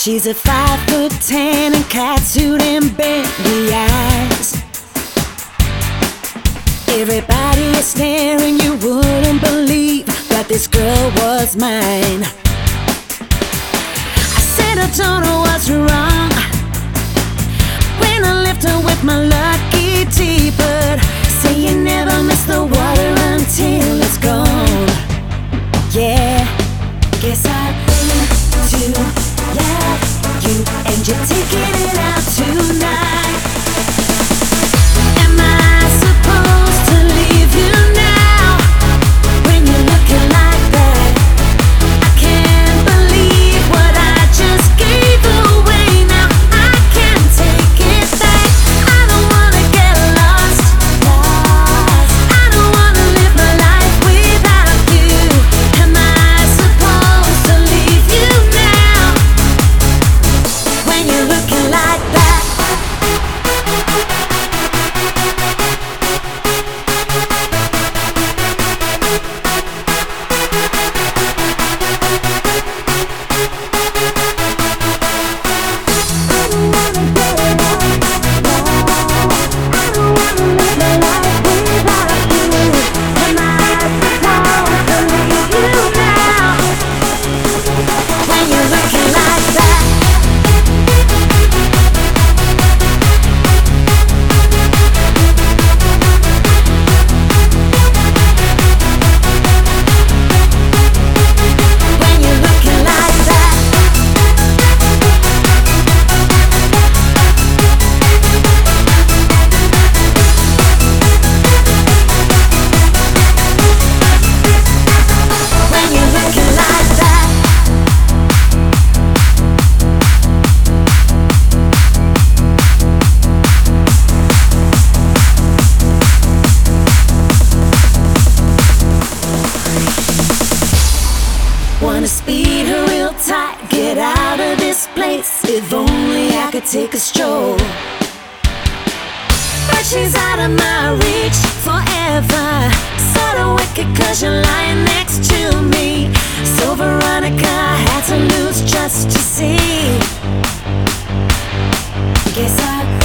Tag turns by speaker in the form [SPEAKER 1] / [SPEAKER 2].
[SPEAKER 1] She's a 5'10" and catsuit and Bentley eyes. Everybody is staring, you wouldn't believe that this girl was mine. I said I don't know what's wrong when I left her with my lucky teapot. Say you never miss the water until it's gone. Yeah, guess I've been to love you, and you're taking it out tonight. Am I supposed to leave you now when you're looking like that? I can't believe what I just gave away. Now I can't take it back. I don't wanna get lost. I don't wanna live my life without you. Am I supposed to leave you now when you're looking like that? Wanna speed her real tight, get out of this place. If only I could take a stroll. But she's out of my reach forever. Sorta wicked 'cause you're lying next to me. So Veronica, I had to lose just to see. Guess I